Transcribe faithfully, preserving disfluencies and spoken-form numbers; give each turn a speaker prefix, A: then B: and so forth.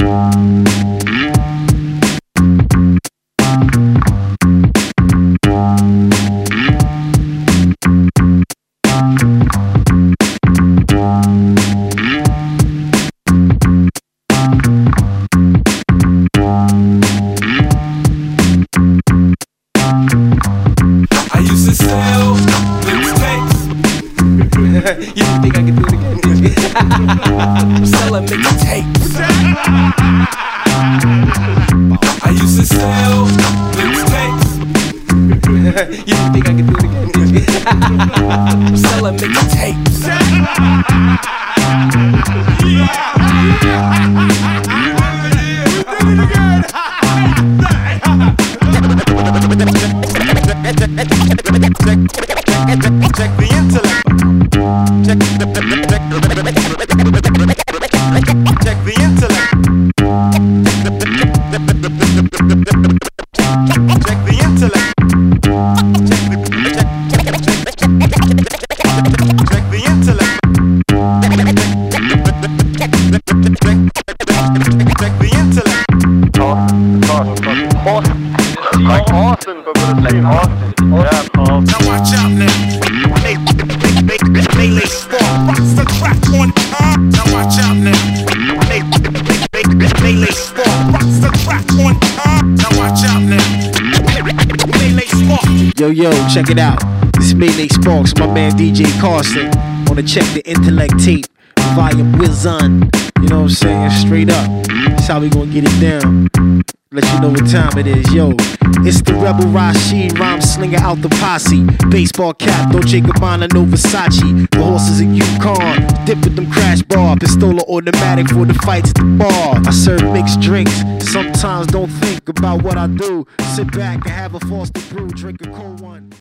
A: You didn't think I could do it again, did you? Selling mixtapes. I used to sell mixtapes. You didn't think I could do it again, did you? Selling mixtapes.
B: Check the intellect. Check the Check the intellect. Check the intellect. Check the Check the intellect. Check the intellect.
C: Like Austin, but with a C. Austin. Yeah, Paul.
D: Now watch out now. Melee Spark rocks the track on time. Now watch out now. Melee Spark rocks the track on time. Now watch out now. Melee Spark.
E: Yo, yo, check it out. This is Melee Sparks, my man D J Carson. Wanna check the intellect tape, volume Wizon. You know what I'm saying? Straight up. That's how we gonna get it down. Let you know what time it is, yo. It's the Rebel Rashid, rhyme slinger out the posse. Baseball cap, Dolce Gabbana, no Versace. The horses in Yukon, dip with them crash bar. Pistola automatic for the fights at the bar. I serve mixed drinks, sometimes don't think about what I do. Sit back and have a Foster brew, drink a cold one.